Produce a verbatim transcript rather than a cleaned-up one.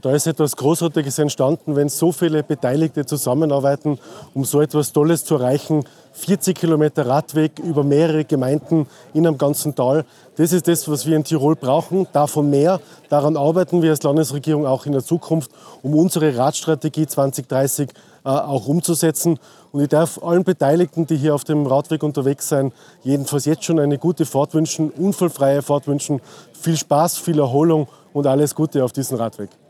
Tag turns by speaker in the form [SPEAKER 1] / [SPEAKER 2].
[SPEAKER 1] Da ist etwas Großartiges entstanden, wenn so viele Beteiligte zusammenarbeiten, um so etwas Tolles zu erreichen. vierzig Kilometer Radweg über mehrere Gemeinden in einem ganzen Tal. Das ist das, was wir in Tirol brauchen. Davon mehr. Daran arbeiten wir als Landesregierung auch in der Zukunft, um unsere Radstrategie zwanzig dreißig äh, auch umzusetzen. Und ich darf allen Beteiligten, die hier auf dem Radweg unterwegs sind, jedenfalls jetzt schon eine gute Fahrt wünschen, unfallfreie Fahrt wünschen. Viel Spaß, viel Erholung und alles Gute auf diesem Radweg.